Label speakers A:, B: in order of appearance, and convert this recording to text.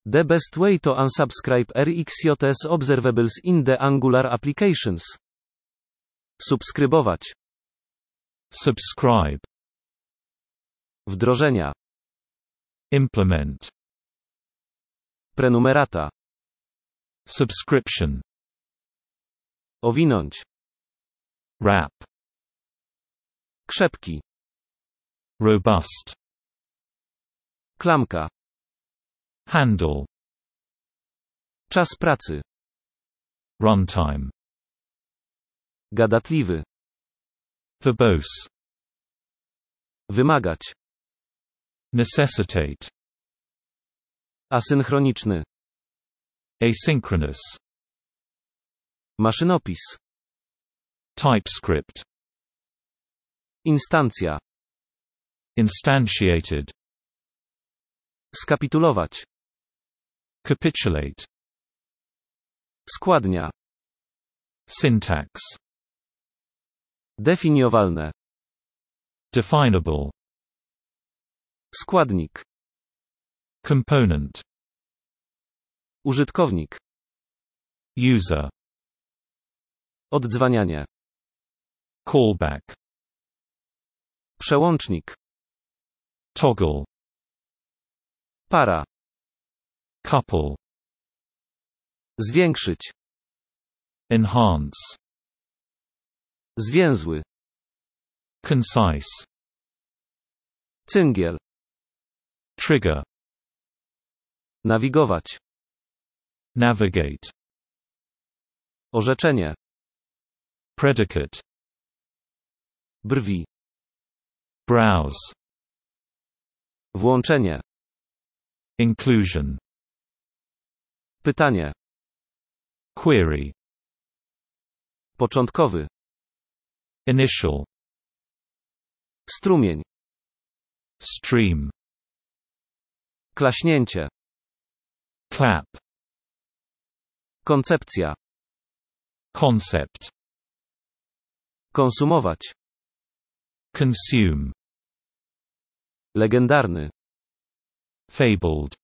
A: The best way to unsubscribe RxJS observables in the Angular applications. Subskrybować.
B: Subscribe.
A: Wdrożenia.
B: Implement.
A: Prenumerata.
B: Subscription.
A: Owinąć.
B: Wrap.
A: Krzepki.
B: Robust.
A: Klamka.
B: Handle.
A: Czas pracy.
B: Runtime.
A: Gadatliwy.
B: Verbose.
A: Wymagać.
B: Necessitate.
A: Asynchroniczny.
B: Asynchronous.
A: Maszynopis.
B: TypeScript.
A: Instancja.
B: Instantiated.
A: Skapitulować.
B: Capitulate.
A: Składnia.
B: Syntax.
A: Definiowalne.
B: Definable.
A: Składnik.
B: Component.
A: Użytkownik.
B: User.
A: Oddzwanianie.
B: Callback.
A: Przełącznik.
B: Toggle.
A: Para.
B: Couple.
A: Zwiększyć.
B: Enhance.
A: Zwięzły.
B: Concise.
A: Cyngiel.
B: Trigger.
A: Nawigować.
B: Navigate.
A: Orzeczenie.
B: Predicate.
A: Brwi.
B: Browse.
A: Włączenie.
B: Inclusion.
A: Pytanie.
B: Query.
A: Początkowy.
B: Initial.
A: Strumień.
B: Stream.
A: Klaśnięcie.
B: Clap.
A: Koncepcja.
B: Concept.
A: Konsumować.
B: Consume.
A: Legendarny.
B: Fabled.